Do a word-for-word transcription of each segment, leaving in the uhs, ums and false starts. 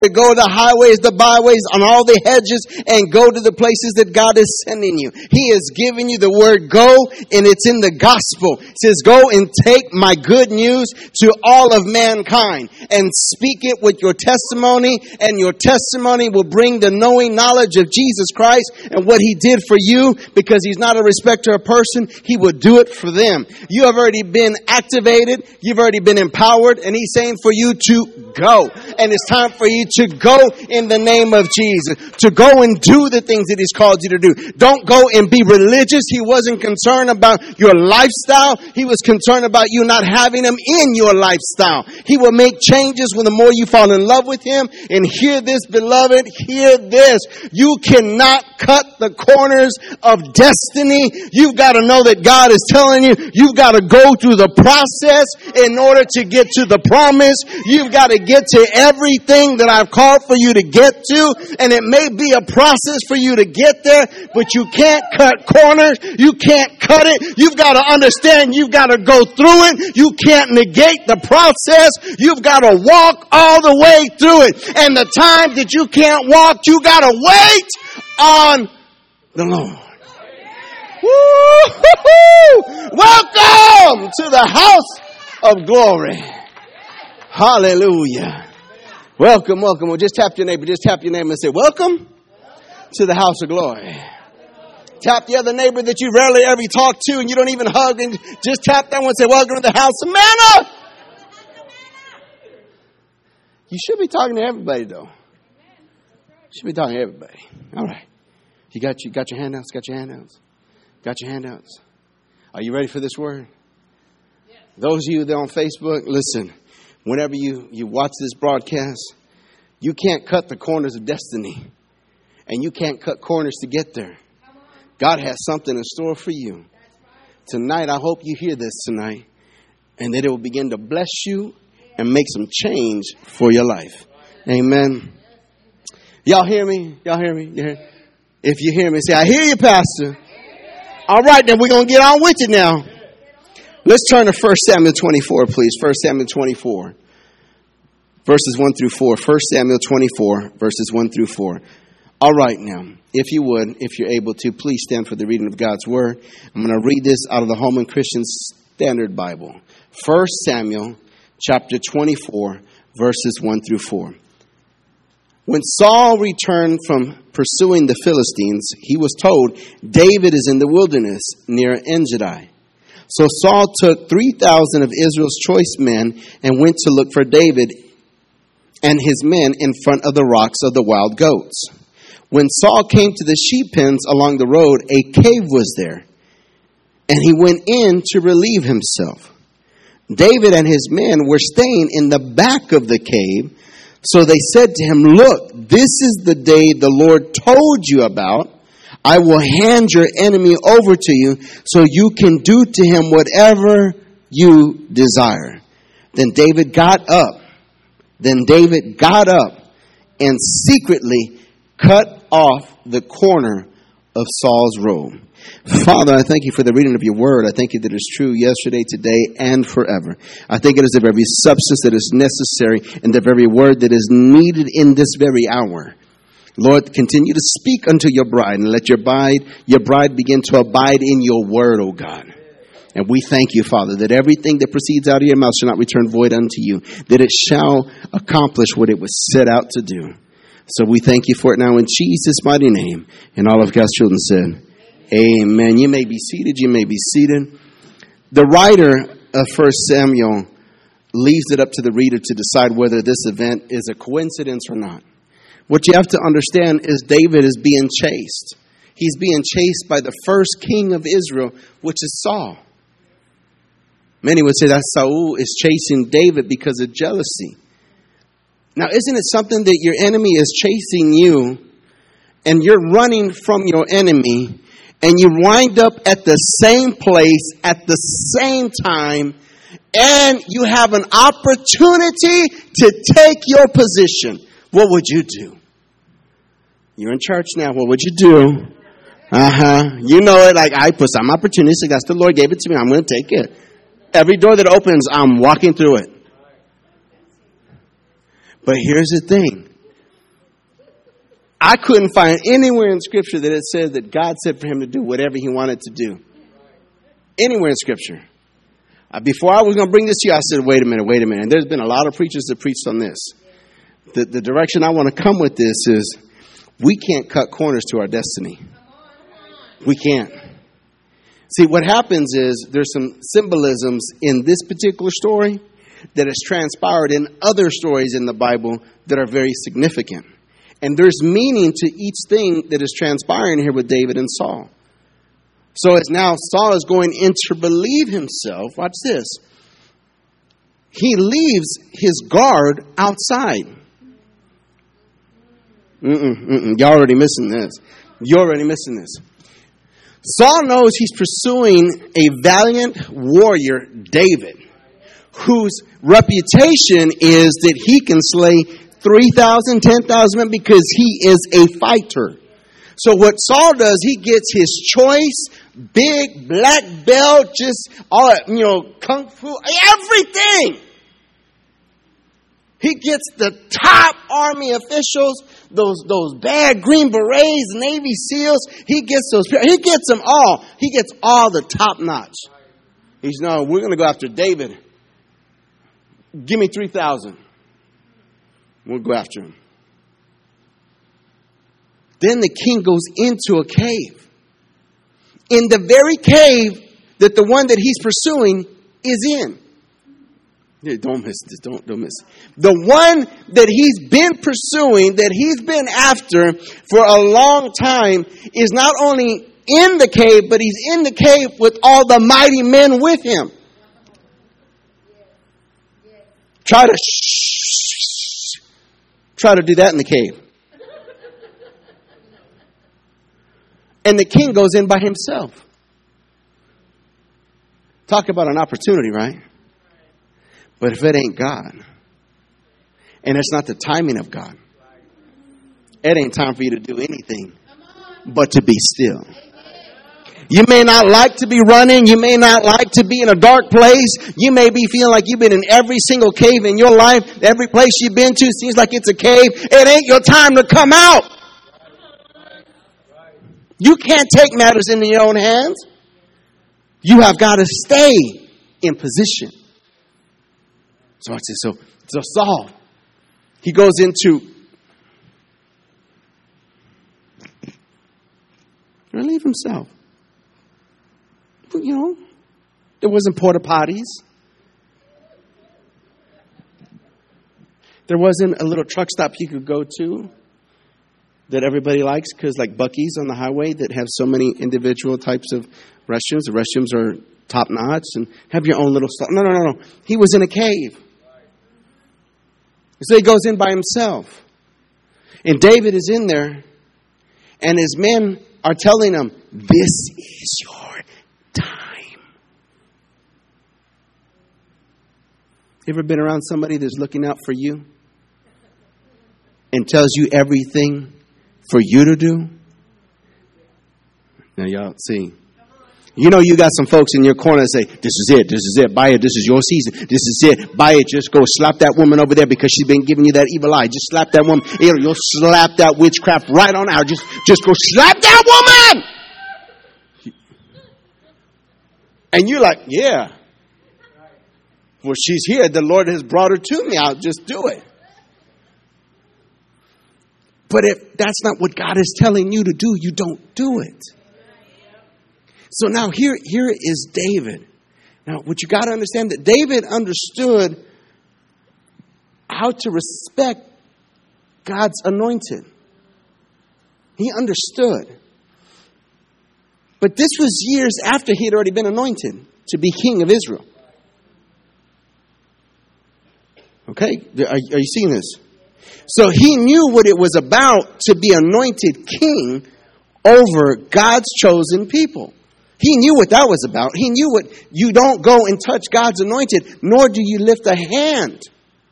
to go to the highways, the byways, on all the hedges, and go to the places that God is sending you. He is giving you the word go, and it's in the gospel. It says, go and take my good news to all of mankind and speak it with your testimony, and your testimony will bring the knowing knowledge of Jesus Christ and what he did for you, because he's not a respecter of person. He will do it for them. You have already been activated. You've already been empowered, and he's saying for you to go. And it's time for you to go in the name of Jesus. To go and do the things that he's called you to do. Don't go and be religious. He wasn't concerned about your lifestyle. He was concerned about you not having him in your lifestyle. He will make changes when the more you fall in love with him. And hear this, beloved, hear this. You cannot cut the corners of destiny. You've got to know that God is telling you, you've got to go through the process in order to get to the promise. You've got to get to everything that I've called for you to get to. And it may be a process for you to get there, but you can't cut corners. You can't cut it. You've got to understand you've got to go through it. You can't negate the process. You've got to walk all the way through it. And the time that you can't walk, you got to wait on the Lord. Woo-hoo-hoo! Welcome to the house of glory. Hallelujah. Welcome, welcome. Well, just tap your neighbor. Just tap your neighbor and say, welcome to the house of glory. Tap the other neighbor that you rarely ever talk to and you don't even hug, and just tap that one and say, welcome to the house of manna. You should be talking to everybody, though. You should be talking to everybody. All right. You got, you got your handouts? Got your handouts? Got your handouts? Are you ready for this word? Yes. Those of you that are on Facebook, listen. Whenever you, you watch this broadcast, you can't cut the corners of destiny. And you can't cut corners to get there. God has something in store for you. Tonight, I hope you hear this tonight. And that it will begin to bless you and make some change for your life. Amen. Y'all hear me? Y'all hear me? You hear? If you hear me, say, I hear you, Pastor. All right, then we're going to get on with it now. Let's turn to First Samuel twenty-four, please. First Samuel twenty-four, verses one through four. First Samuel twenty-four, verses one through four. All right, now, if you would, if you're able to, please stand for the reading of God's word. I'm going to read this out of the Holman Christian Standard Bible. First Samuel chapter twenty-four, verses one through four. When Saul returned from pursuing the Philistines, he was told, David is in the wilderness near En-gedi. So Saul took three thousand of Israel's choice men and went to look for David and his men in front of the rocks of the wild goats. When Saul came to the sheep pens along the road, a cave was there, and he went in to relieve himself. David and his men were staying in the back of the cave, so they said to him, look, this is the day the Lord told you about. I will hand your enemy over to you so you can do to him whatever you desire. Then David got up. Then David got up and secretly cut off the corner of Saul's robe. Father, I thank you for the reading of your word. I thank you that it's true yesterday, today, and forever. I think it is the very substance that is necessary and the very word that is needed in this very hour. Lord, continue to speak unto your bride and let your bride, your bride begin to abide in your word, O God. And we thank you, Father, that everything that proceeds out of your mouth shall not return void unto you, that it shall accomplish what it was set out to do. So we thank you for it now in Jesus' mighty name. And all of God's children said, amen. You may be seated. You may be seated. The writer of First Samuel leaves it up to the reader to decide whether this event is a coincidence or not. What you have to understand is David is being chased. He's being chased by the first king of Israel, which is Saul. Many would say that Saul is chasing David because of jealousy. Now, isn't it something that your enemy is chasing you and you're running from your enemy and you wind up at the same place at the same time and you have an opportunity to take your position? What would you do? You're in church now. What would you do? Uh-huh. You know it. Like, I put some opportunistic. That's the Lord gave it to me. I'm going to take it. Every door that opens, I'm walking through it. But here's the thing. I couldn't find anywhere in Scripture that it said that God said for him to do whatever he wanted to do. Anywhere in Scripture. Uh, before I was going to bring this to you, I said, wait a minute, wait a minute. And there's been a lot of preachers that preached on this. The, the direction I want to come with this is we can't cut corners to our destiny. We can't. See, what happens is there's some symbolisms in this particular story that has transpired in other stories in the Bible that are very significant. And there's meaning to each thing that is transpiring here with David and Saul. So as now Saul is going in to relieve himself, watch this. He leaves his guard outside. Mm-mm, mm-mm. You're already missing this. You're already missing this. Saul knows he's pursuing a valiant warrior, David, whose reputation is that he can slay three thousand, ten thousand men because he is a fighter. So what Saul does, he gets his choice, big black belt, just all, you know, kung fu, everything. He gets the top army officials, those those bad Green Berets, Navy SEALs. He gets those. He gets them all. He gets all the top notch. He's no, we're going to go after David. Give me three thousand. We'll go after him. Then the king goes into a cave. In the very cave that the one that he's pursuing is in. Yeah, don't miss this. Don't, don't miss it. The one that he's been pursuing, that he's been after for a long time, is not only in the cave, but he's in the cave with all the mighty men with him. Try to shh, try to do that in the cave. And the king goes in by himself. Talk about an opportunity, right? But if it ain't God, and it's not the timing of God, it ain't time for you to do anything but to be still. You may not like to be running. You may not like to be in a dark place. You may be feeling like you've been in every single cave in your life. Every place you've been to seems like it's a cave. It ain't your time to come out. You can't take matters into your own hands. You have got to stay in position. So I said, so, so Saul, he goes into relieve himself. You know, there wasn't porta potties. There wasn't a little truck stop you could go to that everybody likes, because like Buc-ee's on the highway that have so many individual types of restrooms. The restrooms are top notch and have your own little stuff. No, no, no, no. He was in a cave. So he goes in by himself. And David is in there. And his men are telling him, this is your time. You ever been around somebody that's looking out for you and tells you everything for you to do? Now y'all see. You know you got some folks in your corner that say, this is it, this is it, buy it, this is your season, this is it, buy it, just go slap that woman over there because she's been giving you that evil eye. Just slap that woman, you know, you'll slap that witchcraft right on out. Just, just go slap that woman! And you're like, yeah. Well, she's here, the Lord has brought her to me, I'll just do it. But if that's not what God is telling you to do, you don't do it. So now here, here is David. Now, what you got to understand, that David understood how to respect God's anointed. He understood. But this was years after he had already been anointed to be king of Israel. Okay, are, are you seeing this? So he knew what it was about to be anointed king over God's chosen people. He knew what that was about. He knew what you don't go and touch God's anointed, nor do you lift a hand.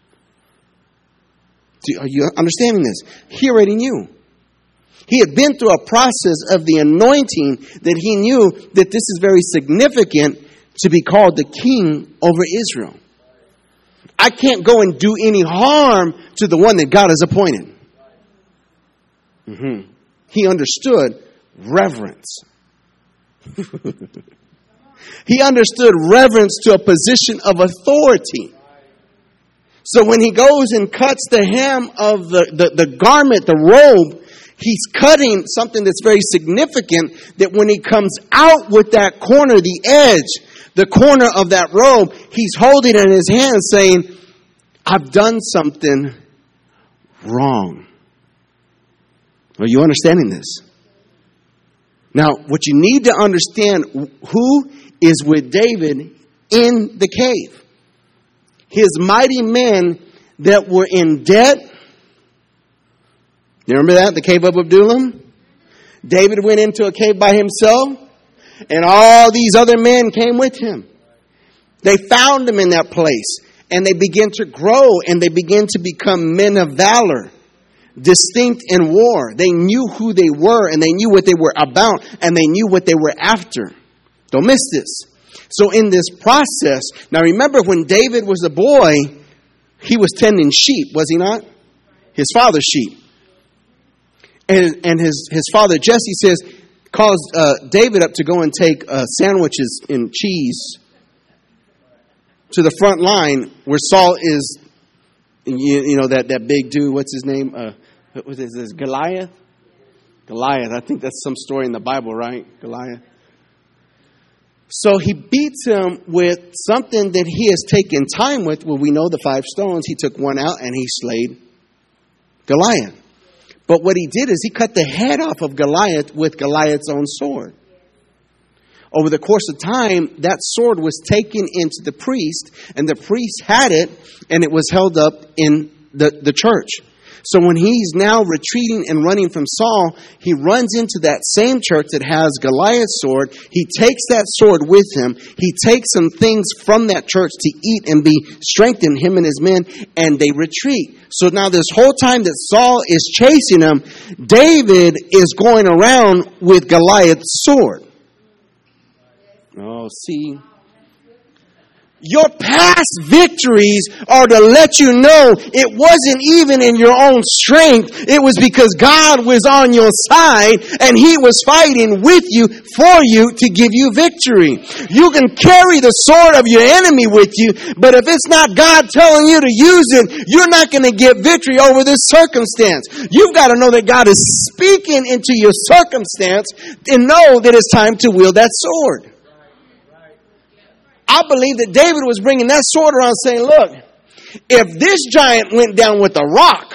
Are you understanding this? He already knew. He had been through a process of the anointing that he knew that this is very significant to be called the king over Israel. I can't go and do any harm to the one that God has appointed. Mm-hmm. He understood reverence. He understood reverence to a position of authority. So when he goes and cuts the hem of the, the, the garment, the robe, he's cutting something that's very significant, that when he comes out with that corner, the edge, the corner of that robe, he's holding it in his hand saying, I've done something wrong. Are you understanding this? Now, what you need to understand, who is with David in the cave? His mighty men that were in debt. You remember that? The cave of Adullam? David went into a cave by himself, and all these other men came with him. They found him in that place, and they began to grow, and they began to become men of valor, distinct in war. They knew who they were, and they knew what they were about, and they knew what they were after. Don't miss this. So in this process, now remember when David was a boy, he was tending sheep, was he not? His father's sheep. And and his, his father Jesse says, calls uh, David up to go and take uh, sandwiches and cheese to the front line where Saul is, you, you know, that, that big dude, what's his name? Uh, what was this, this? Goliath? Goliath. I think that's some story in the Bible, right? Goliath. So he beats him with something that he has taken time with. Well, we know the five stones. He took one out and he slayed Goliath. But what he did is he cut the head off of Goliath with Goliath's own sword. Over the course of time, that sword was taken into the priest, and the priest had it, and it was held up in the, the church. So when he's now retreating and running from Saul, he runs into that same church that has Goliath's sword. He takes that sword with him. He takes some things from that church to eat and be strengthened, him and his men, and they retreat. So now this whole time that Saul is chasing him, David is going around with Goliath's sword. Oh, see... Your past victories are to let you know it wasn't even in your own strength. It was because God was on your side and He was fighting with you, for you, to give you victory. You can carry the sword of your enemy with you, but if it's not God telling you to use it, you're not going to get victory over this circumstance. You've got to know that God is speaking into your circumstance and know that it's time to wield that sword. I believe that David was bringing that sword around saying, look, if this giant went down with a rock,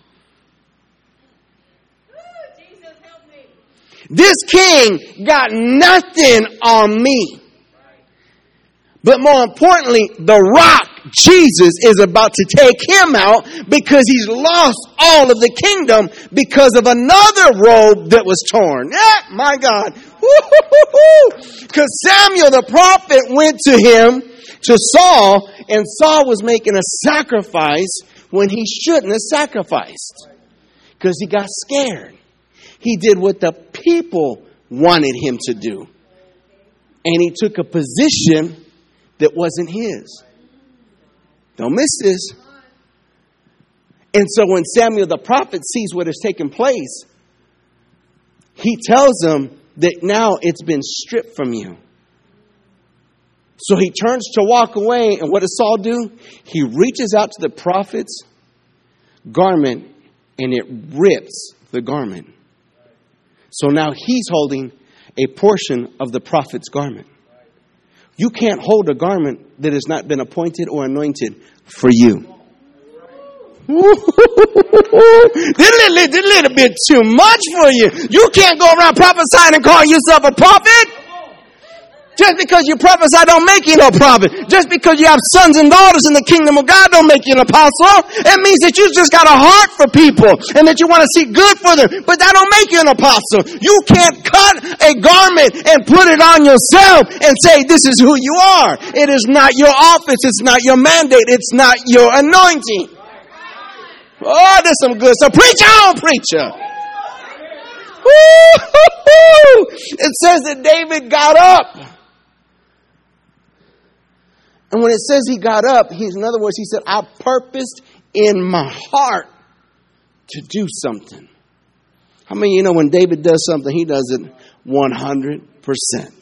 this king got nothing on me. But more importantly, the rock, Jesus, is about to take him out because he's lost all of the kingdom because of another robe that was torn. Yeah, my God. Because Samuel the prophet went to him, to Saul, and Saul was making a sacrifice when he shouldn't have sacrificed. Because he got scared. He did what the people wanted him to do. And he took a position that wasn't his. Don't miss this. And so when Samuel the prophet sees what has taken place, he tells him that now it's been stripped from you. So he turns to walk away, and what does Saul do? He reaches out to the prophet's garment, and it rips the garment. So now he's holding a portion of the prophet's garment. You can't hold a garment that has not been appointed or anointed for you. This a little, this little bit too much for you. You can't go around prophesying and call yourself a prophet. Just because you prophesy don't make you no prophet. Just because you have sons and daughters in the kingdom of God don't make you an apostle. It means that you just got a heart for people and that you want to see good for them. But that don't make you an apostle. You can't cut a garment and put it on yourself and say this is who you are. It is not your office. It's not your mandate. It's not your anointing. Oh, there's some good. So preach on, preacher. Woo-hoo-hoo. It says that David got up. And when it says he got up, he's, in other words, he said, I purposed in my heart to do something. How many of you know when David does something, he does it one hundred percent?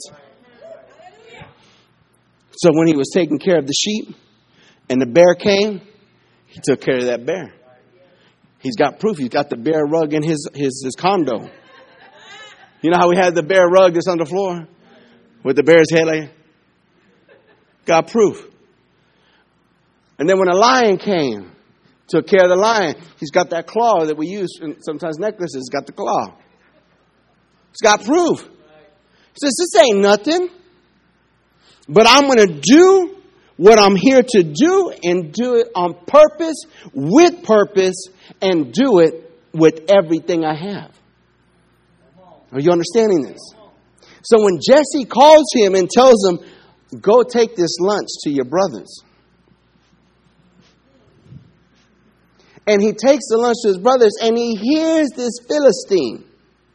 So when he was taking care of the sheep and the bear came, he took care of that bear. He's got proof. He's got the bear rug in his, his, his condo. You know how we had the bear rug that's on the floor with the bear's head like, got proof. And then when a lion came, took care of the lion. He's got that claw that we use in sometimes necklaces. Got the claw. He's got proof. He says, this ain't nothing. But I'm going to do what I'm here to do and do it on purpose, with purpose, and do it with everything I have. Are you understanding this? So when Jesse calls him and tells him, go take this lunch to your brothers. And he takes the lunch to his brothers and he hears this Philistine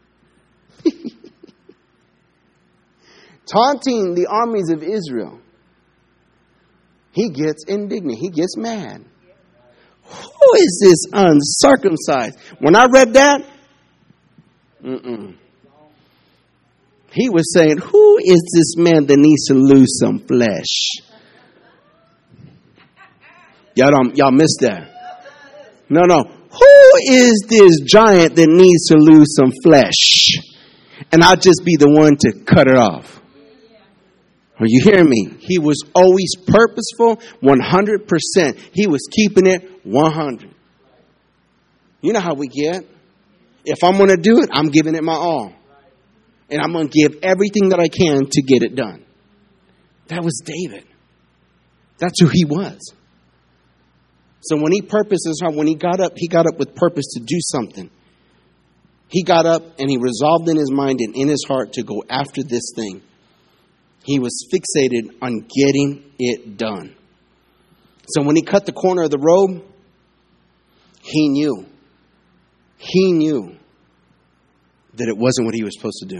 taunting the armies of Israel. He gets indignant. He gets mad. Who is this uncircumcised? When I read that, mm-mm. He was saying, who is this man that needs to lose some flesh? Y'all don't, y'all missed that. No, no. Who is this giant that needs to lose some flesh? And I'll just be the one to cut it off. Are you hearing me? He was always purposeful, one hundred percent. He was keeping it one hundred. You know how we get. If I'm going to do it, I'm giving it my all. And I'm going to give everything that I can to get it done. That was David. That's who he was. So when he purposed his heart, when he got up, he got up with purpose to do something. He got up and he resolved in his mind and in his heart to go after this thing. He was fixated on getting it done. So when he cut the corner of the robe, he knew. He knew that it wasn't what he was supposed to do.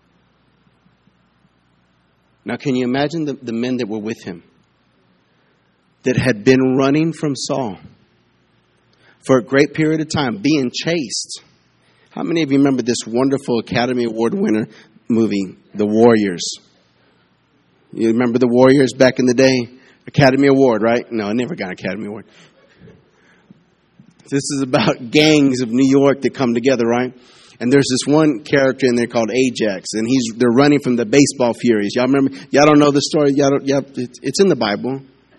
Now, can you imagine the, the men that were with him that had been running from Saul for a great period of time, being chased? How many of you remember this wonderful Academy Award winner movie, The Warriors? You remember The Warriors back in the day? Academy Award, right? No, I never got an Academy Award. This is about gangs of New York that come together, right? And there's this one character in there called Ajax, and he's they're running from the baseball furies. Y'all remember? Y'all don't know the story? Y'all don't, y'all, it's, it's in the Bible.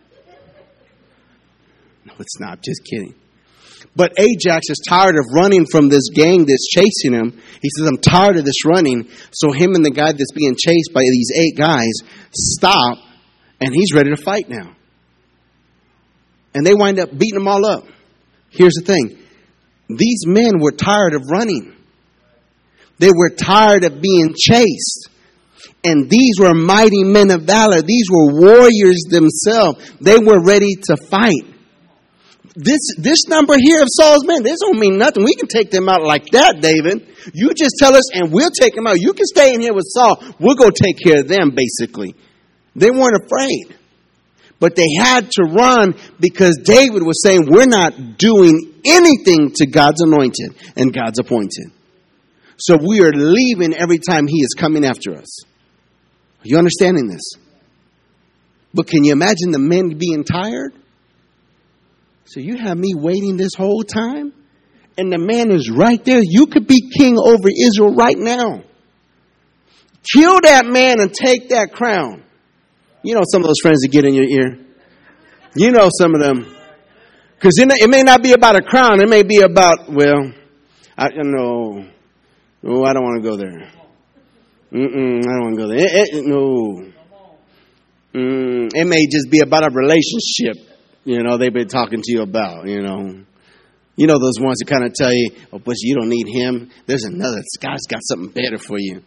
No, it's not. Just kidding. But Ajax is tired of running from this gang that's chasing him. He says, I'm tired of this running. So him and the guy that's being chased by these eight guys stop, and he's ready to fight now. And they wind up beating them all up. Here's the thing. These men were tired of running. They were tired of being chased. And these were mighty men of valor. These were warriors themselves. They were ready to fight. This this number here of Saul's men, this don't mean nothing. We can take them out like that, David. You just tell us and we'll take them out. You can stay in here with Saul. We'll go take care of them, basically. They weren't afraid. But they had to run because David was saying, we're not doing anything to God's anointed and God's appointed. So we are leaving every time he is coming after us. Are you understanding this? But can you imagine the men being tired? So you have me waiting this whole time? And the man is right there. You could be king over Israel right now. Kill that man and take that crown. You know some of those friends that get in your ear. You know some of them. Because it may not be about a crown. It may be about, well, I know. Oh, I don't want to go there. Mm-mm, I don't want to go there. It, it, no. Mm, it may just be about a relationship, you know, they've been talking to you about, you know. You know those ones that kind of tell you, oh, but you don't need him. There's another. God's got something better for you.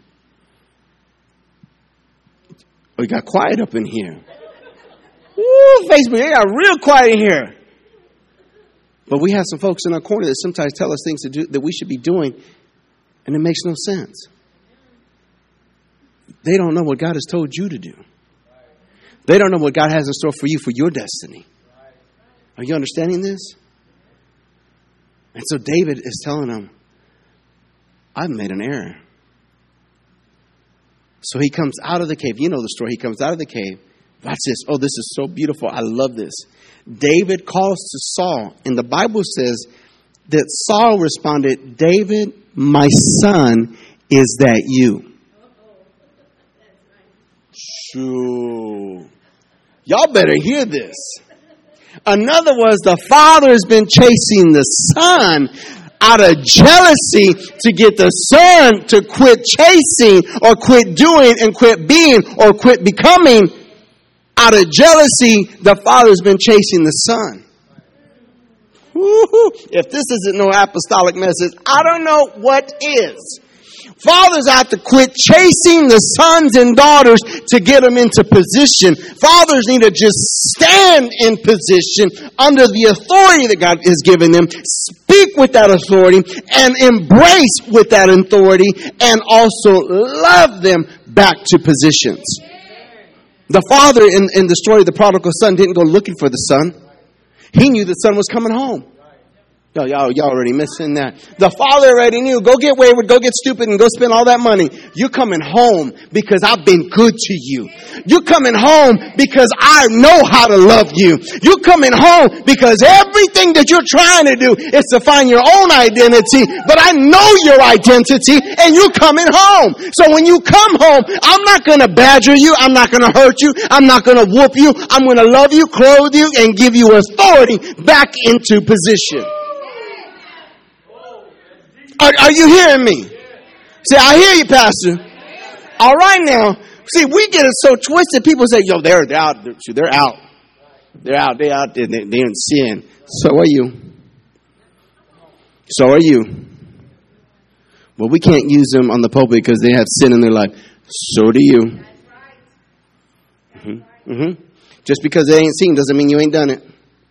Oh, it got quiet up in here. Woo, Facebook, it got real quiet in here. But we have some folks in our corner that sometimes tell us things to do that we should be doing, and it makes no sense. They don't know what God has told you to do. They don't know what God has in store for you for your destiny. Are you understanding this? And so David is telling them, I've made an error. So he comes out of the cave. You know the story. He comes out of the cave. Watch this. Oh, this is so beautiful. I love this. David calls to Saul. And the Bible says that Saul responded, David, my son, is that you? Shoo. Y'all better hear this. In other words, the father has been chasing the son out of jealousy to get the son to quit chasing or quit doing and quit being or quit becoming. Out of jealousy, the father's been chasing the son. Woo-hoo. If this isn't no apostolic message, I don't know what is. Fathers have to quit chasing the sons and daughters to get them into position. Fathers need to just stand in position under the authority that God has given them, speak with that authority, and embrace with that authority, and also love them back to positions. The father in, in the story of the prodigal son didn't go looking for the son. He knew the son was coming home. Yo, y'all, y'all already missing that. The father already knew. Go get wayward, go get stupid, and go spend all that money. You're coming home because I've been good to you. You're coming home because I know how to love you. You're coming home because everything that you're trying to do is to find your own identity. But I know your identity, and you're coming home. So when you come home, I'm not going to badger you. I'm not going to hurt you. I'm not going to whoop you. I'm going to love you, clothe you, and give you authority back into position. Are, are you hearing me? See, I hear you, Pastor. All right now. See, we get it so twisted. People say, yo, they're, they're out. They're out. They're out. They're out there. They're in sin. So are you. So are you. Well, we can't use them on the pulpit because they have sin in their life. So do you. Mm-hmm. Mm-hmm. Just because they ain't seen doesn't mean you ain't done it.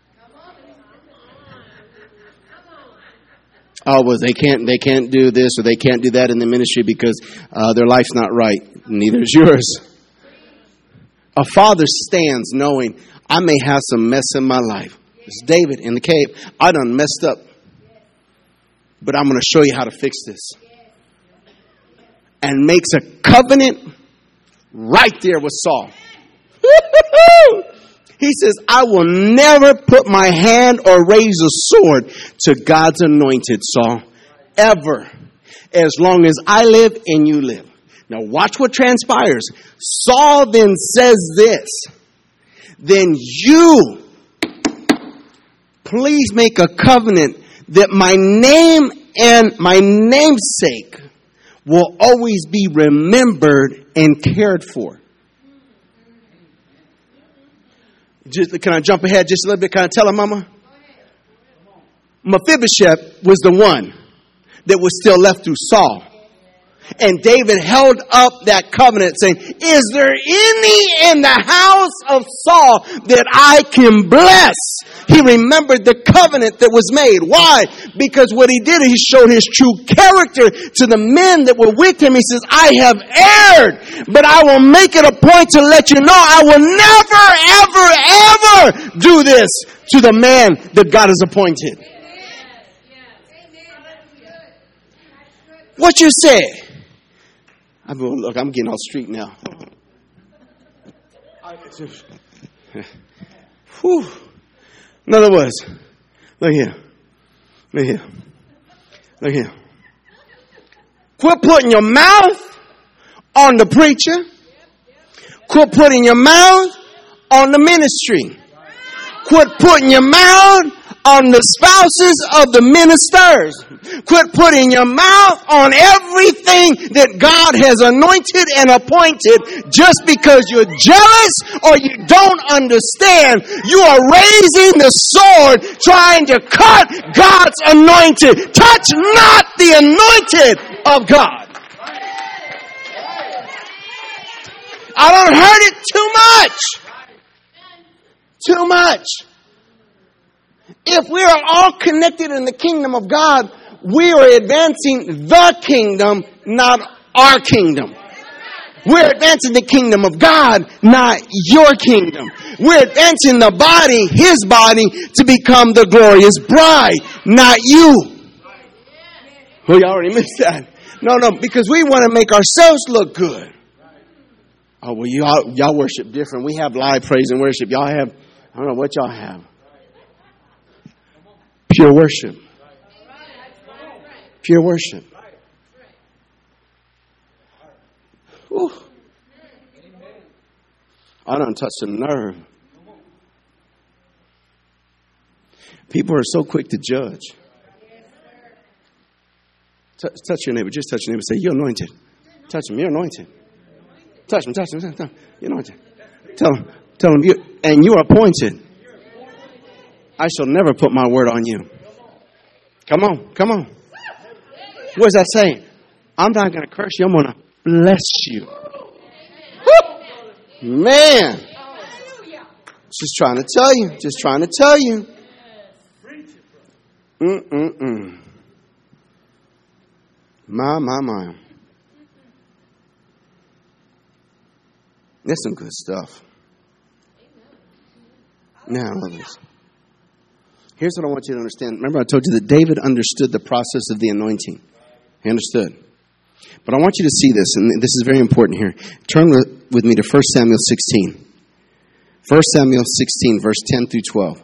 Oh, well, they can't, they can't do this or they can't do that in the ministry because uh, their life's not right. Neither is yours. A father stands knowing I may have some mess in my life. It's David in the cave. I done messed up. But I'm going to show you how to fix this. And makes a covenant right there with Saul. He says, I will never put my hand or raise a sword to God's anointed, Saul. Ever. As long as I live and you live. Now watch what transpires. Saul then says this. Then you please make a covenant that my name and my namesake will always be remembered and cared for. Just, can I jump ahead just a little bit? Can I tell her, Mama? Mephibosheth was the one that was still left through Saul. And David held up that covenant saying, is there any in the house of Saul that I can bless? He remembered the covenant that was made. Why? Because what he did, he showed his true character to the men that were with him. He says, I have erred, but I will make it a point to let you know I will never, ever, ever do this to the man that God has appointed. What you say? I'm going, look, I'm getting off street now. Whew. In other words, look here. Look here. Look here. Quit putting your mouth on the preacher. Quit putting your mouth on the ministry. Quit putting your mouth on the spouses of the ministers. Quit putting your mouth on everything that God has anointed and appointed just because you're jealous or you don't understand. You are raising the sword trying to cut God's anointed. Touch not the anointed of God. I don't heard it too much. Too much. If we are all connected in the kingdom of God, we are advancing the kingdom, not our kingdom. We're advancing the kingdom of God, not your kingdom. We're advancing the body, his body, to become the glorious bride, not you. We already missed that. No, no, because we want to make ourselves look good. Oh, well, y'all, y'all worship different. We have live praise and worship. Y'all have, I don't know what y'all have. Pure worship. Pure worship. Whew. I done touched a nerve. People are so quick to judge. Touch, touch your neighbor. Just touch your neighbor. Say, you're anointed. Touch him. You're anointed. Touch him. Touch him. Touch him. You're anointed. Tell him. Tell him. You, and you are appointed. I shall never put my word on you. Come on. Come on. What does that say? I'm not going to curse you. I'm going to bless you. Woo! Man. Just trying to tell you. Just trying to tell you. Mm-mm-mm. My, my, my. That's some good stuff. Now, I love this. Here's what I want you to understand. Remember I told you that David understood the process of the anointing. He understood. But I want you to see this, and this is very important here. Turn with me to First Samuel sixteen. First Samuel sixteen, verse ten through twelve.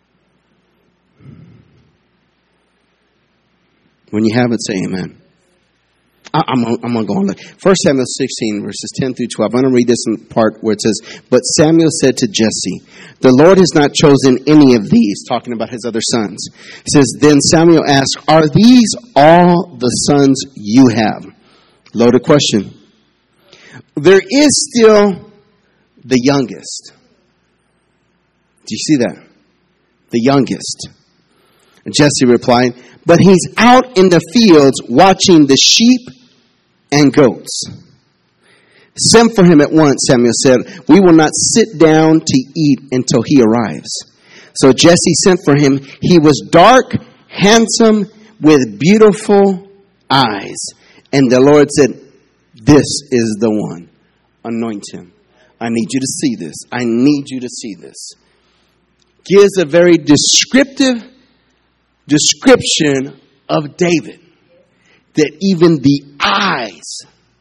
When you have it, say amen. I'm, I'm going to go on. Look. First Samuel sixteen, verses ten through twelve. I'm going to read this in part where it says, but Samuel said to Jesse, the Lord has not chosen any of these, talking about his other sons. He says, then Samuel asked, are these all the sons you have? Loaded question. There is still the youngest. Do you see that? The youngest. Jesse replied, but he's out in the fields watching the sheep and goats. Send for him at once, Samuel said. We will not sit down to eat until he arrives. So Jesse sent for him. He was dark, handsome, with beautiful eyes. And the Lord said, this is the one. Anoint him. I need you to see this. I need you to see this. Gives a very descriptive description of David. That even the eyes,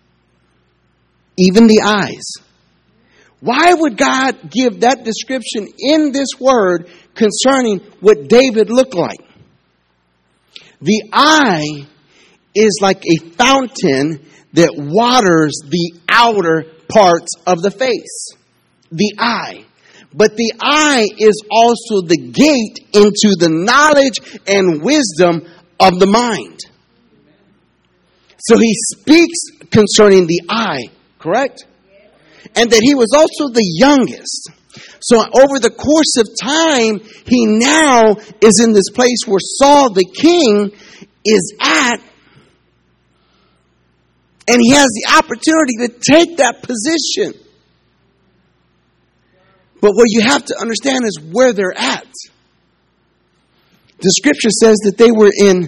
even the eyes. Why would God give that description in this word concerning what David looked like? The eye is like a fountain that waters the outer parts of the face. The eye. But the eye is also the gate into the knowledge and wisdom of the mind. So he speaks concerning the eye, correct? And that he was also the youngest. So over the course of time, he now is in this place where Saul the king is at. And he has the opportunity to take that position. But what you have to understand is where they're at. The scripture says that they were in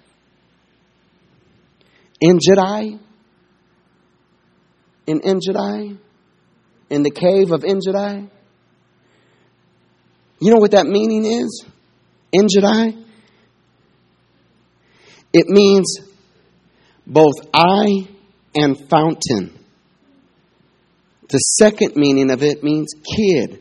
En-Gedi. In En-Gedi. In the cave of En-Gedi. You know what that meaning is? En-Gedi. It means both eye and fountain. The second meaning of it means kid.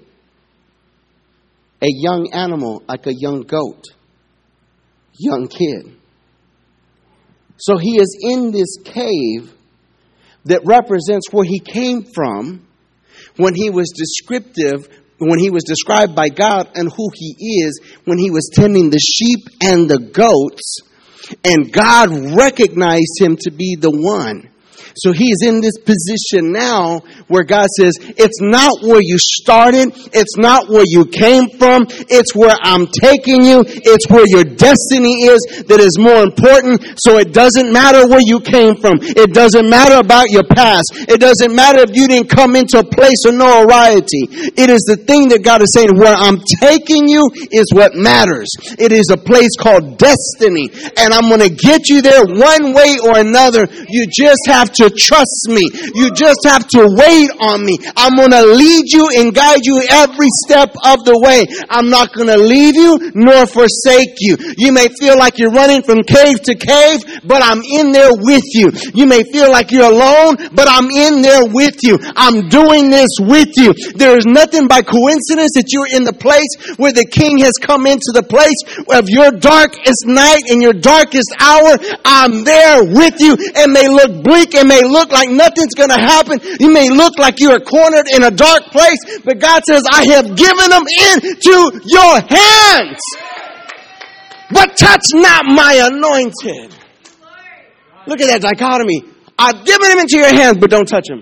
A young animal, like a young goat. Young kid. So he is in this cave that represents where he came from when he was descriptive, when he was described by God and who he is, when he was tending the sheep and the goats, and God recognized him to be the one. So he is in this position now where God says, it's not where you started. It's not where you came from. It's where I'm taking you. It's where your destiny is that is more important. So it doesn't matter where you came from. It doesn't matter about your past. It doesn't matter if you didn't come into a place of notoriety. It is the thing that God is saying, where I'm taking you is what matters. It is a place called destiny. And I'm going to get you there one way or another. You just have to to trust me. You just have to wait on me. I'm going to lead you and guide you every step of the way. I'm not going to leave you nor forsake you. You may feel like you're running from cave to cave, but I'm in there with you. You may feel like you're alone, but I'm in there with you. I'm doing this with you. There is nothing by coincidence that you're in the place where the King has come into the place of your darkest night and your darkest hour. I'm there with you. It may look bleak. It may look like nothing's going to happen. You may look like you are cornered in a dark place, but God says, I have given them into your hands. But touch not my anointed. Look at that dichotomy. I've given him into your hands, but don't touch him.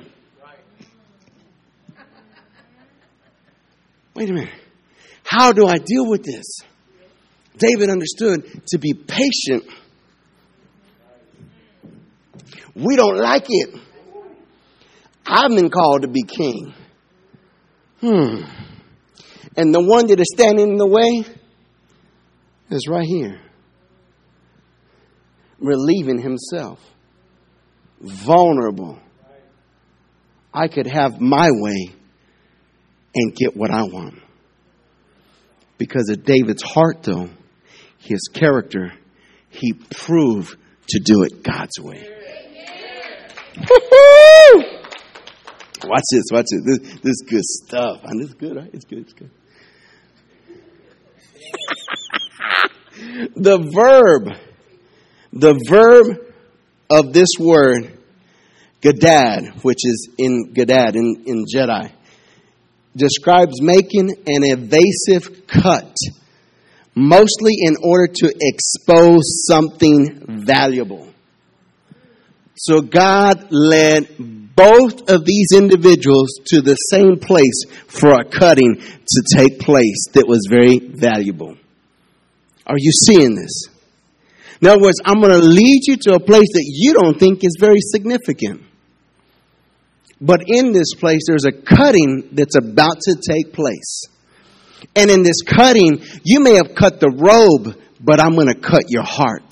Wait a minute. How do I deal with this? David understood to be patient. We don't like it. I've been called to be king. Hmm. And the one that is standing in the way is right here. Relieving himself. Vulnerable. I could have my way and get what I want. Because of David's heart, though, his character, he proved to do it God's way. Woo-hoo! Watch this, watch this. This, this is good stuff. And this is good, right? It's good, it's good. The verb, the verb of this word, gadad, which is in gadad, in, in Jedi, describes making an evasive cut, mostly in order to expose something valuable. So God led both of these individuals to the same place for a cutting to take place that was very valuable. Are you seeing this? In other words, I'm going to lead you to a place that you don't think is very significant. But in this place, there's a cutting that's about to take place. And in this cutting, you may have cut the robe, but I'm going to cut your heart.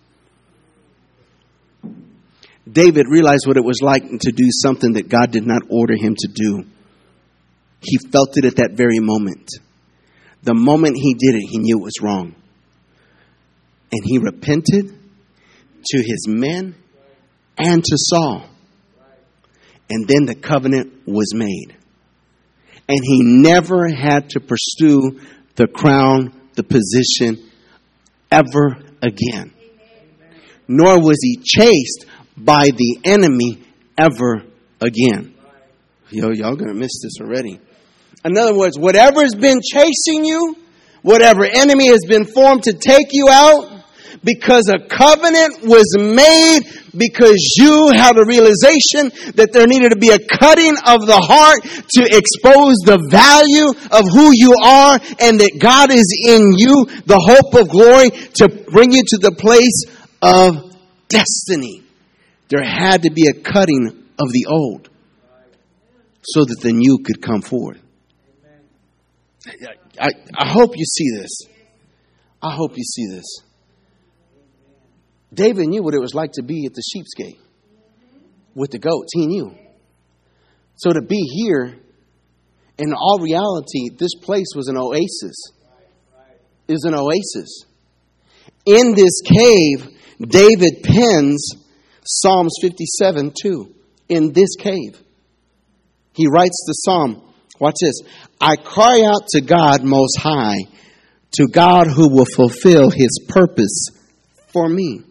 David realized what it was like to do something that God did not order him to do. He felt it at that very moment. The moment he did it, he knew it was wrong. And he repented to his men and to Saul. And then the covenant was made. And he never had to pursue the crown, the position, ever again. Nor was he chased by the enemy ever again. Yo, y'all gonna miss this already. In other words, whatever has been chasing you, whatever enemy has been formed to take you out, because a covenant was made, because you had a realization that there needed to be a cutting of the heart to expose the value of who you are, and that God is in you, the hope of glory, to bring you to the place of destiny. There had to be a cutting of the old so that the new could come forth. I, I hope you see this. I hope you see this. David knew what it was like to be at the sheep's gate with the goats. He knew. So to be here, in all reality, this place was an oasis. It was an oasis. In this cave, David pens Psalms fifty-seven two. In this cave. He writes the psalm. Watch this. I cry out to God Most High, to God who will fulfill his purpose for me.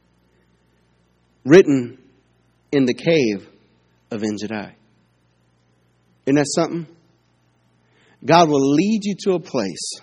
Written in the cave of En-Gedi. Isn't that something? God will lead you to a place.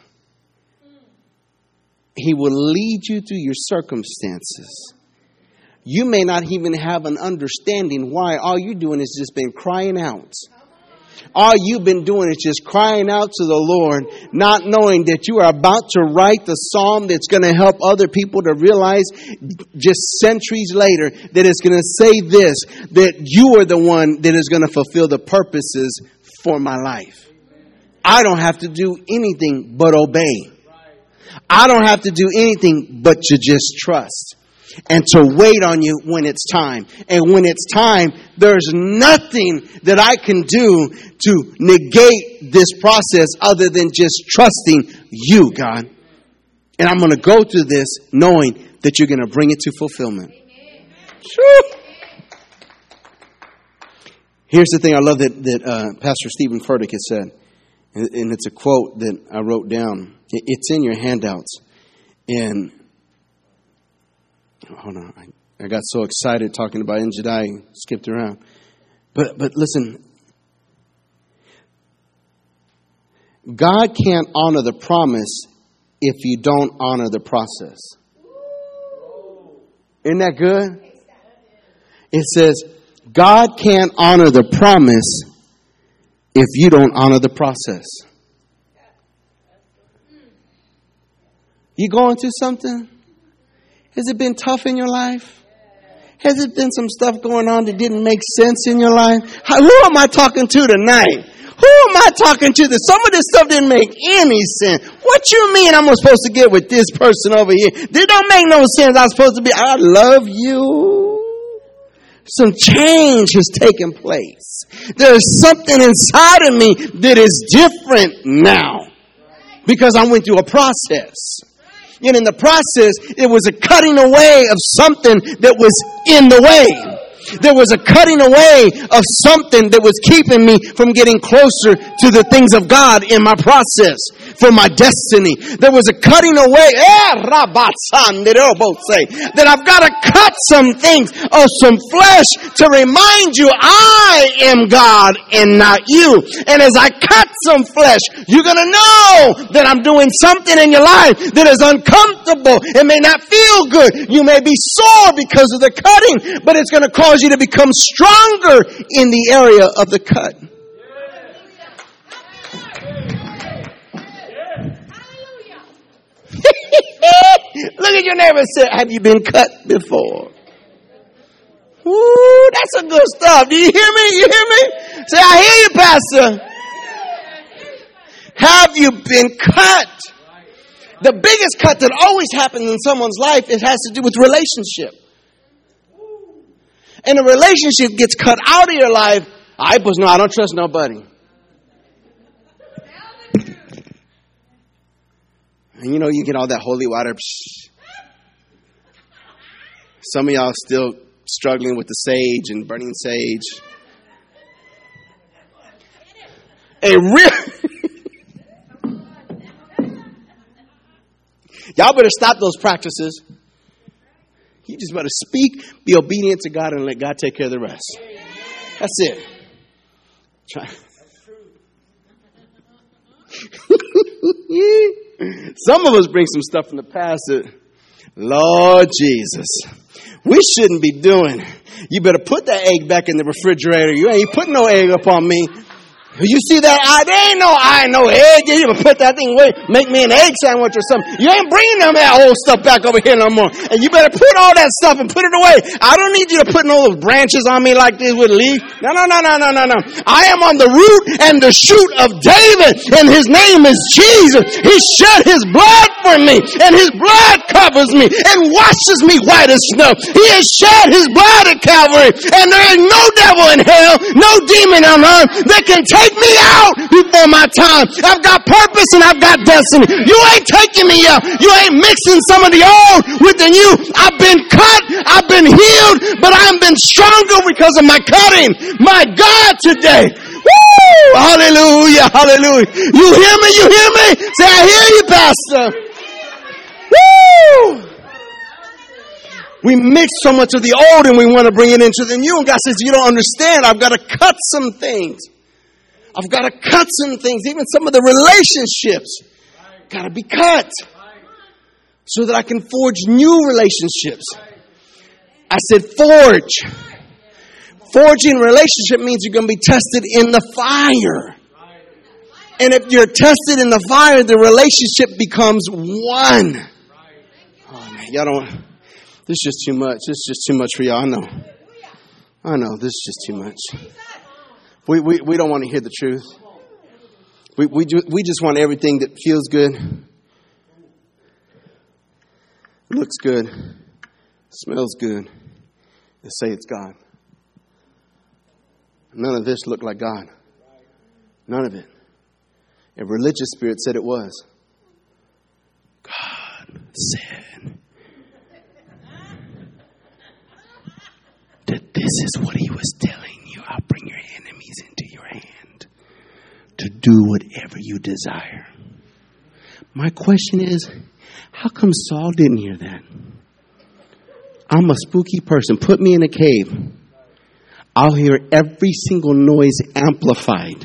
He will lead you through your circumstances. You may not even have an understanding why. All you're doing is just been crying out. All you've been doing is just crying out to the Lord, not knowing that you are about to write the psalm that's going to help other people to realize just centuries later that it's going to say this, that you are the one that is going to fulfill the purposes for my life. I don't have to do anything but obey. I don't have to do anything but to just trust. and to wait on you when it's time. And when it's time, there's nothing that I can do to negate this process other than just trusting you, God. And I'm going to go through this knowing that you're going to bring it to fulfillment. Sure. Here's the thing I love that, that uh, Pastor Stephen Furtick has said. And, and it's a quote that I wrote down. It, it's in your handouts. And hold on. I, I got so excited talking about En Shaddai, skipped around. But but listen. God can't honor the promise if you don't honor the process. Isn't that good? It says, God can't honor the promise if you don't honor the process. You going through something? Has it been tough in your life? Has it been some stuff going on that didn't make sense in your life? How, who am I talking to tonight? Who am I talking to that some of this stuff didn't make any sense? What you mean I'm supposed to get with this person over here? This don't make no sense. I'm supposed to be, I love you. Some change has taken place. There's something inside of me that is different now because I went through a process. And in the process, it was a cutting away of something that was in the way. There was a cutting away of something that was keeping me from getting closer to the things of God in my process for my destiny. There was a cutting away eh, that I've got to cut some things of some flesh to remind you I am God and not you. And as I cut some flesh, you're going to know that I'm doing something in your life that is uncomfortable. It may not feel good. You may be sore because of the cutting, but it's going to cause you to become stronger in the area of the cut. Look at your neighbor and say, have you been cut before? Ooh, that's some good stuff. Do you hear me? You hear me? Say, I hear you, Pastor. Have you been cut? The biggest cut that always happens in someone's life, it has to do with relationship. And a relationship gets cut out of your life. I was no, I don't trust nobody. And you know, you get all that holy water. Psh. Some of y'all still struggling with the sage and burning sage. A real y'all better stop those practices. You just better speak, be obedient to God, and let God take care of the rest. That's it. Try. Some of us bring some stuff from the past that, Lord Jesus, we shouldn't be doing. You better put that egg back in the refrigerator. You ain't putting no egg up on me. You see that eye? There ain't no eye, no egg. You even put that thing away, make me an egg sandwich or something. You ain't bringing them that old stuff back over here no more. And you better put all that stuff and put it away. I don't need you to put all those branches on me like this with leaves. No, no, no, no, no, no, no. I am on the root and the shoot of David, and his name is Jesus. He shed his blood for me, and his blood covers me and washes me white as snow. He has shed his blood at Calvary, and there is no devil in hell, no demon on earth that can take me out before my time. I've got purpose and I've got destiny. You ain't taking me out. You ain't mixing some of the old with the new. I've been cut. I've been healed, but I've been stronger because of my cutting. My God, today. Woo! Hallelujah. Hallelujah. You hear me? You hear me? Say, I hear you, Pastor. Woo! We mix so much of the old and we want to bring it into the new. And God says, you don't understand. I've got to cut some things. I've got to cut some things. Even some of the relationships got to be cut so that I can forge new relationships. I said forge. Forging relationship means you're going to be tested in the fire. And if you're tested in the fire, the relationship becomes one. Oh, man, y'all don't. This is just too much. This is just too much for y'all. I know. I know. This is just too much. We we we don't want to hear the truth. We we ju- we just want everything that feels good, looks good, Smells good. They say it's God. None of this looked like God. None of it. A religious spirit said it was. God said that this is what he was telling you. I'll bring your enemies into your hand to do whatever you desire. My question is, how come Saul didn't hear that? I'm a spooky person. Put me in a cave. I'll hear every single noise amplified.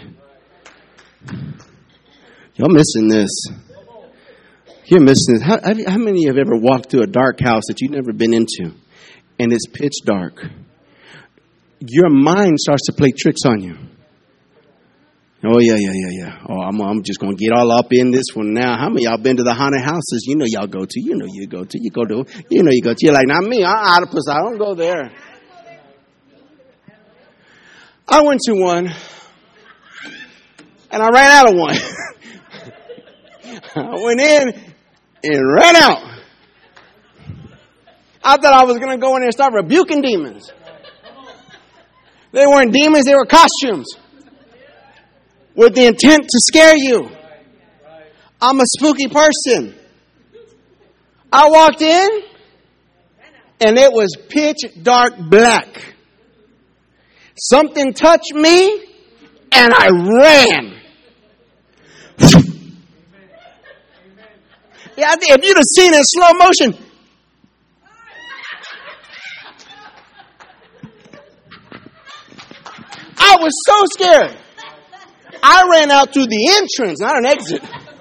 Y'all missing this. You're missing this. How, how many have ever walked through a dark house that you've never been into and it's pitch dark? Your mind starts to play tricks on you. Oh, yeah, yeah, yeah, yeah. Oh, I'm, I'm just going to get all up in this one now. How many of y'all been to the haunted houses? You know y'all go to. You know you go to. You go to. You know you go to. You're like, not me. I'm octopus. I don't go there. I went to one, and I ran out of one. I went in and ran out. I thought I was going to go in there and start rebuking demons. They weren't demons. They were costumes. With the intent to scare you. I'm a spooky person. I walked in and it was pitch dark black. Something touched me and I ran. Yeah, if you'd have seen it in slow motion. I was so scared. I ran out through the entrance, not an exit.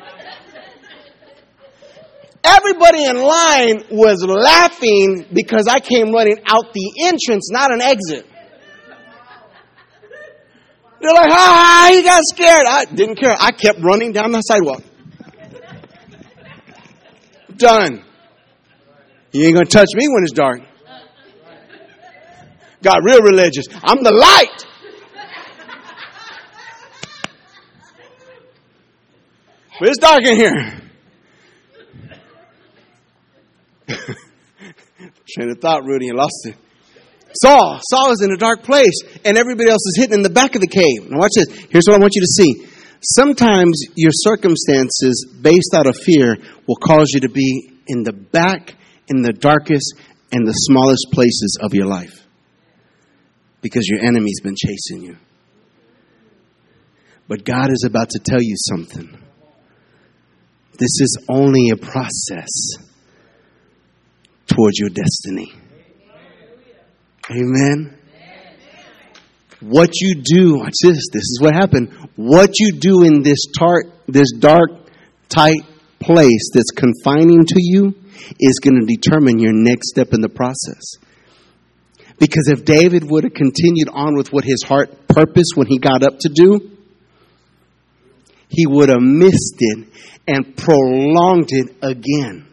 Everybody in line was laughing because I came running out the entrance, not an exit. They're like, ah, he got scared. I didn't care. I kept running down the sidewalk. Done. You ain't going to touch me when it's dark. Got real religious. I'm the light. But it's dark in here. Train of thought, Rudy, and lost it. Saul. Saul is in a dark place, and everybody else is hidden in the back of the cave. Now watch this. Here's what I want you to see. Sometimes your circumstances, based out of fear, will cause you to be in the back, in the darkest, and the smallest places of your life. Because your enemy's been chasing you. But God is about to tell you something. This is only a process towards your destiny. Amen. What you do, watch this. This is what happened. What you do in this tar- this dark, tight place that's confining to you is going to determine your next step in the process. Because if David would have continued on with what his heart purposed when he got up to do, he would have missed it and prolonged it again.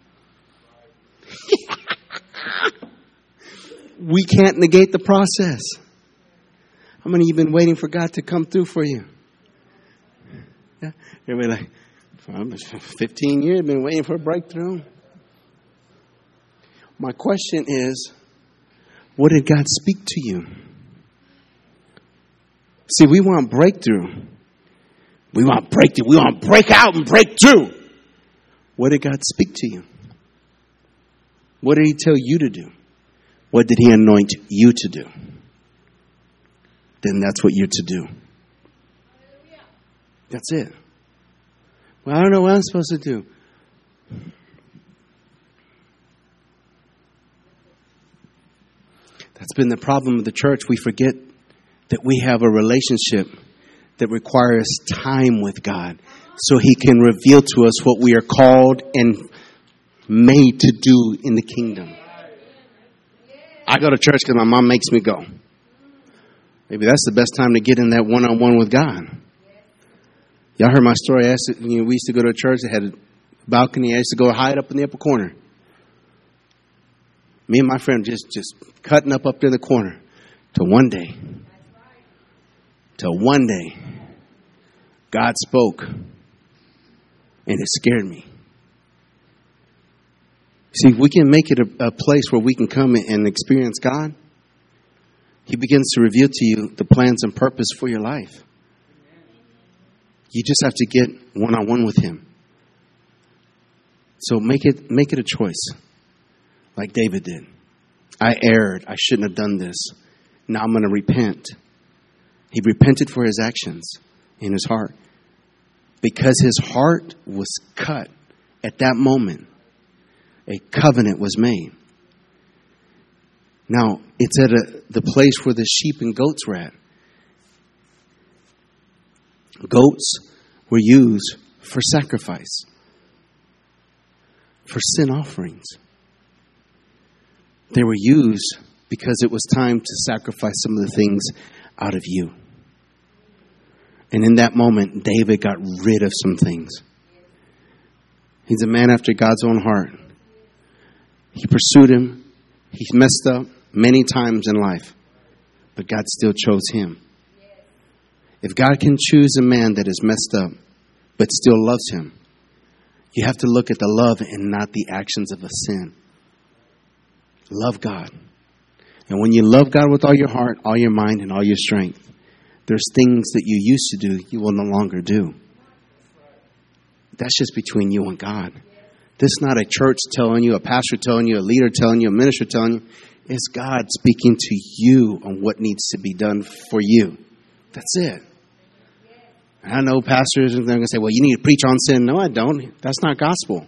We can't negate the process. How many of you been waiting for God to come through for you? Yeah. Everybody like, fifteen years, been waiting for a breakthrough. My question is, what did God speak to you? See, we want breakthrough. We want breakthrough. We want to break out and break through. What did God speak to you? What did he tell you to do? What did he anoint you to do? Then that's what you're to do. That's it. Well, I don't know what I'm supposed to do. That's been the problem of the church. We forget that we have a relationship that requires time with God so he can reveal to us what we are called and made to do in the kingdom. I go to church because my mom makes me go. Maybe that's the best time to get in that one-on-one with God. Y'all heard my story. I used to, you know, we used to go to a church that had a balcony. I used to go hide up in the upper corner. Me and my friend just, just cutting up up there in the corner. Till one day. Till one day. God spoke. And it scared me. See, if we can make it a, a place where we can come and experience God, He begins to reveal to you the plans and purpose for your life. You just have to get one-on-one with Him. So make it make it a choice, like David did. I erred. I shouldn't have done this. Now I'm going to repent. He repented for his actions in his heart. Because his heart was cut at that moment, a covenant was made. Now, it's at a, the place where the sheep and goats were at. Goats were used for sacrifice, for sin offerings. They were used because it was time to sacrifice some of the things out of you. And in that moment, David got rid of some things. He's a man after God's own heart. He pursued Him. He messed up many times in life, but God still chose him. If God can choose a man that is messed up, but still loves him, you have to look at the love and not the actions of a sin. Love God. And when you love God with all your heart, all your mind, and all your strength, there's things that you used to do you will no longer do. That's just between you and God. This is not a church telling you, a pastor telling you, a leader telling you, a minister telling you. It's God speaking to you on what needs to be done for you. That's it. And I know pastors are going to say, well, you need to preach on sin. No, I don't. That's not gospel.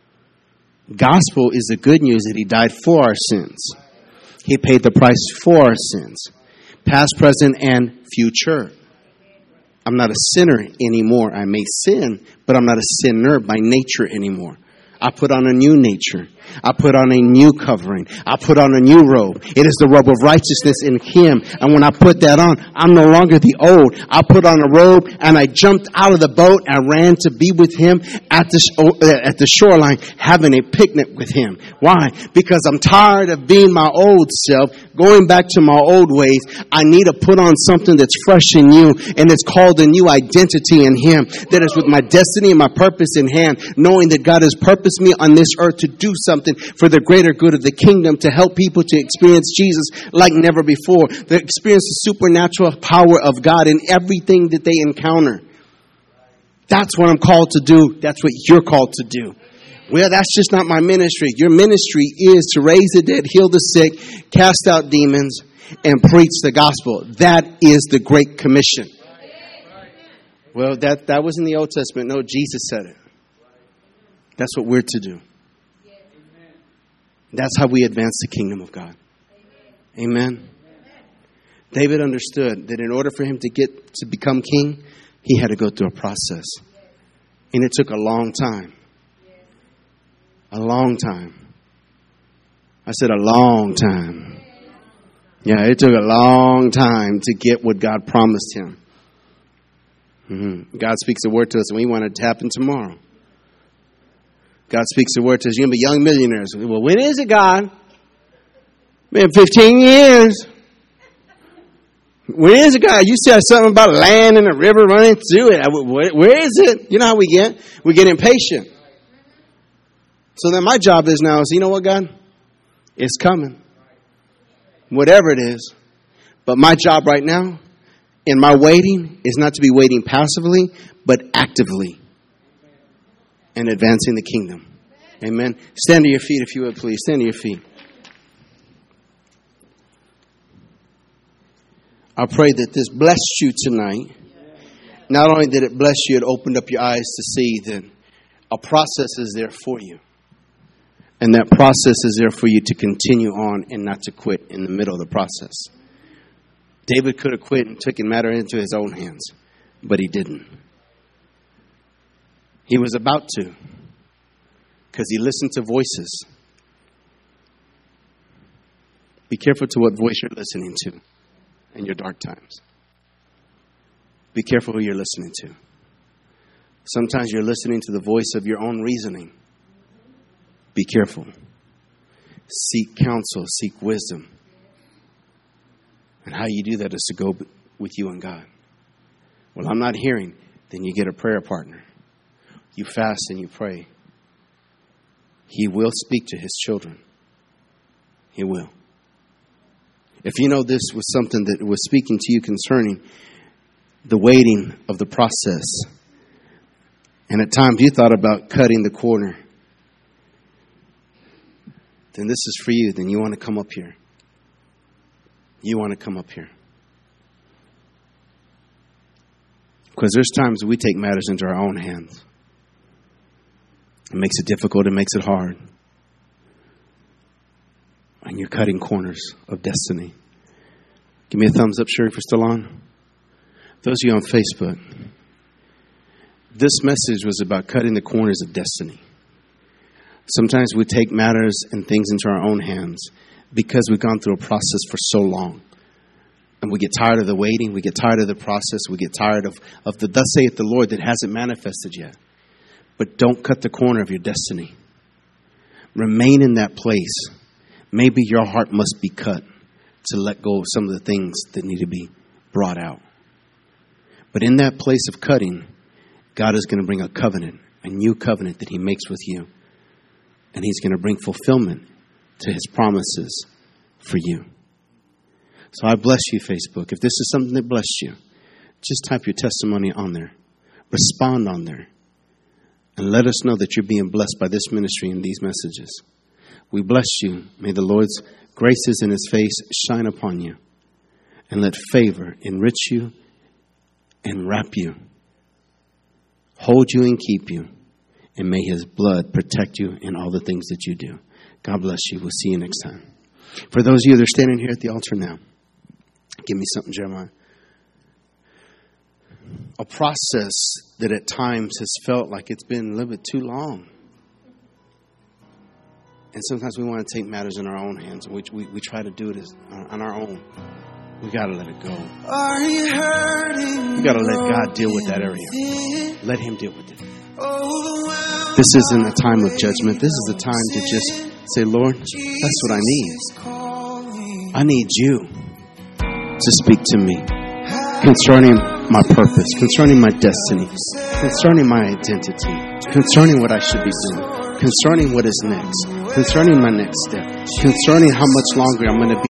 Gospel is the good news that He died for our sins. He paid the price for our sins, past, present, and future. I'm not a sinner anymore. I may sin, but I'm not a sinner by nature anymore. I put on a new nature. I put on a new covering. I put on a new robe. It is the robe of righteousness in Him. And when I put that on, I'm no longer the old. I put on a robe and I jumped out of the boat and ran to be with Him at the at the shoreline, having a picnic with Him. Why? Because I'm tired of being my old self, going back to my old ways. I need to put on something that's fresh and new, and it's called a new identity in Him. That is with my destiny and my purpose in hand, knowing that God has purposed me on this earth to do something for the greater good of the kingdom, to help people to experience Jesus like never before, to experience the supernatural power of God in everything that they encounter. That's what I'm called to do. That's what you're called to do. Well, that's just not my ministry. Your ministry is to raise the dead, heal the sick, cast out demons, and preach the gospel. That is the Great Commission. Well, that, that was in the Old Testament. No, Jesus said it. That's what we're to do. That's how we advance the kingdom of God. Amen. David understood that in order for him to get to become king, he had to go through a process. And it took a long time. A long time. I said a long time. Yeah, it took a long time to get what God promised him. Mm-hmm. God speaks a word to us and we want it to happen tomorrow. God speaks a word to us. You're going to be young millionaires. Well, when is it, God? Man, fifteen years. When is it, God? You said something about land and a river running through it. Where is it? You know how we get? We get impatient. So then my job is now is, you know what, God? It's coming. Whatever it is. But my job right now in my waiting is not to be waiting passively, but actively. And advancing the kingdom. Amen. Stand to your feet if you would, please. Stand to your feet. I pray that this blessed you tonight. Not only did it bless you, it opened up your eyes to see that a process is there for you. And that process is there for you to continue on and not to quit in the middle of the process. David could have quit and taken matter into his own hands, but he didn't. He was about to, because he listened to voices. Be careful to what voice you're listening to in your dark times. Be careful who you're listening to. Sometimes you're listening to the voice of your own reasoning. Be careful. Seek counsel, seek wisdom. And how you do that is to go with you and God. Well, I'm not hearing. Then you get a prayer partner. You fast and you pray. He will speak to His children. He will. If you know this was something that was speaking to you concerning the waiting of the process, and at times you thought about cutting the corner, then this is for you. Then you want to come up here. You want to come up here. Because there's times we take matters into our own hands. It makes it difficult. It makes it hard. And you're cutting corners of destiny. Give me a thumbs up, Sherry, if we're still on. Those of you on Facebook, this message was about cutting the corners of destiny. Sometimes we take matters and things into our own hands because we've gone through a process for so long. And we get tired of the waiting. We get tired of the process. We get tired of, of the thus saith the Lord that hasn't manifested yet. But don't cut the corner of your destiny. Remain in that place. Maybe your heart must be cut to let go of some of the things that need to be brought out. But in that place of cutting, God is going to bring a covenant, a new covenant that He makes with you. And He's going to bring fulfillment to His promises for you. So I bless you, Facebook. If this is something that blessed you, just type your testimony on there. Respond on there. And let us know that you're being blessed by this ministry and these messages. We bless you. May the Lord's graces in His face shine upon you. And let favor enrich you and wrap you. Hold you and keep you. And may His blood protect you in all the things that you do. God bless you. We'll see you next time. For those of you that are standing here at the altar now, give me something, Jeremiah. A process that at times has felt like it's been a little bit too long. And sometimes we want to take matters in our own hands. We, we, we try to do it as, on our own. We got to let it go. Are you hurting? We got to let God deal with that area. Let Him deal with it. This isn't a time of judgment. This is a time to just say, Lord, that's what I need. I need you to speak to me concerning my purpose, concerning my destiny, concerning my identity, concerning what I should be doing, concerning what is next, concerning my next step, concerning how much longer I'm going to be